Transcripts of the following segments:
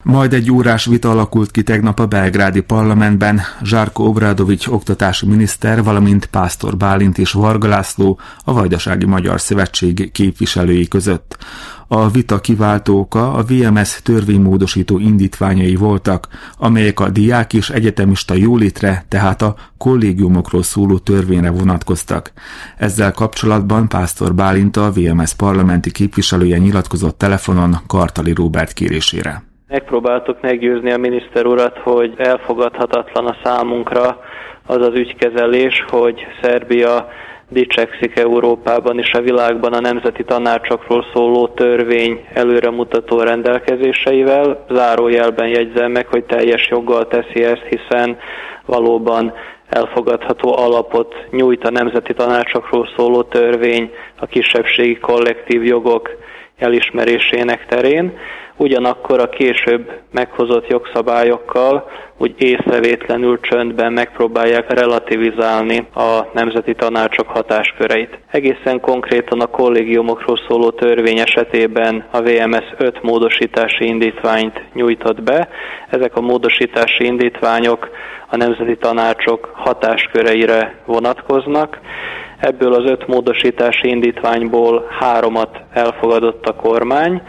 Majd egy órás vita alakult ki tegnap a belgrádi parlamentben Žarko Obradović oktatási miniszter, valamint Pásztor Bálint és Varga László, a Vajdasági Magyar Szövetség képviselői között. A vita kiváltó oka a VMS törvénymódosító indítványai voltak, amelyek a diák és egyetemista jólétre, tehát a kollégiumokról szóló törvényre vonatkoztak. Ezzel kapcsolatban Pásztor Bálint, a VMS parlamenti képviselője nyilatkozott telefonon Kartali Róbert kérésére. Megpróbáltuk meggyőzni a miniszter urat, hogy elfogadhatatlan a számunkra az az ügykezelés, hogy Szerbia dicsekszik Európában és a világban a nemzeti tanácsokról szóló törvény előremutató rendelkezéseivel. Zárójelben jegyzem meg, hogy teljes joggal teszi ezt, hiszen valóban elfogadható alapot nyújt a nemzeti tanácsokról szóló törvény a kisebbségi kollektív jogok elismerésének terén. Ugyanakkor a később meghozott jogszabályokkal úgy észrevétlenül csöndben megpróbálják relativizálni a nemzeti tanácsok hatásköreit. Egészen konkrétan a kollégiumokról szóló törvény esetében a VMS 5 módosítási indítványt nyújtott be. Ezek a módosítási indítványok a nemzeti tanácsok hatásköreire vonatkoznak. Ebből az 5 módosítási indítványból 3-at elfogadott a kormány,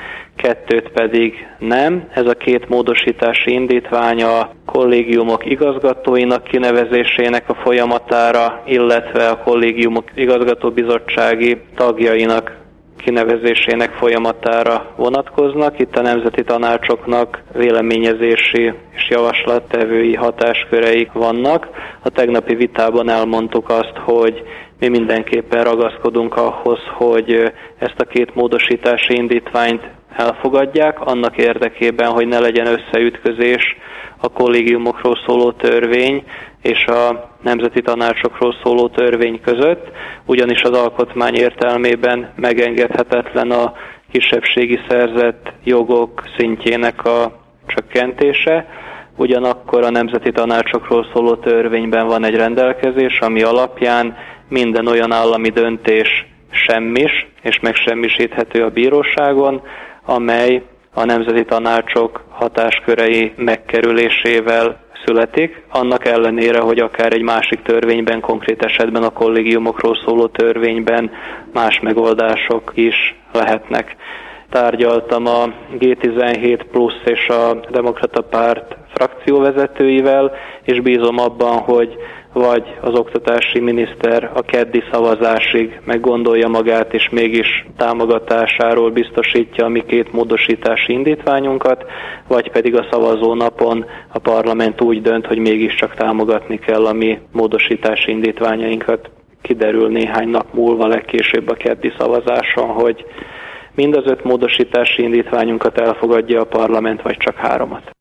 2 pedig nem. Ez a 2 módosítási indítvány a kollégiumok igazgatóinak kinevezésének a folyamatára, illetve a kollégiumok igazgatóbizottsági tagjainak kinevezésének folyamatára vonatkoznak. Itt a nemzeti tanácsoknak véleményezési és javaslattevői hatásköreik vannak. A tegnapi vitában elmondtuk azt, hogy mi mindenképpen ragaszkodunk ahhoz, hogy ezt a 2 módosítási indítványt elfogadják, annak érdekében, hogy ne legyen összeütközés a kollégiumokról szóló törvény és a nemzeti tanácsokról szóló törvény között, ugyanis az alkotmány értelmében megengedhetetlen a kisebbségi szerzett jogok szintjének a csökkentése. Ugyanakkor a nemzeti tanácsokról szóló törvényben van egy rendelkezés, ami alapján minden olyan állami döntés semmis és megsemmisíthető a bíróságon, amely a nemzeti tanácsok hatáskörei megkerülésével születik, annak ellenére, hogy akár egy másik törvényben, konkrét esetben a kollégiumokról szóló törvényben más megoldások is lehetnek. Tárgyaltam a G17 plusz és a Demokrata Párt frakcióvezetőivel, és bízom abban, hogy vagy az oktatási miniszter a keddi szavazásig meggondolja magát, és mégis támogatásáról biztosítja a mi 2 módosítási indítványunkat, vagy pedig a szavazónapon a parlament úgy dönt, hogy mégiscsak támogatni kell a mi módosítási indítványainkat. Kiderül néhány nap múlva, legkésőbb a keddi szavazáson, hogy mind az 5 módosítási indítványunkat elfogadja a parlament, vagy csak 3-at.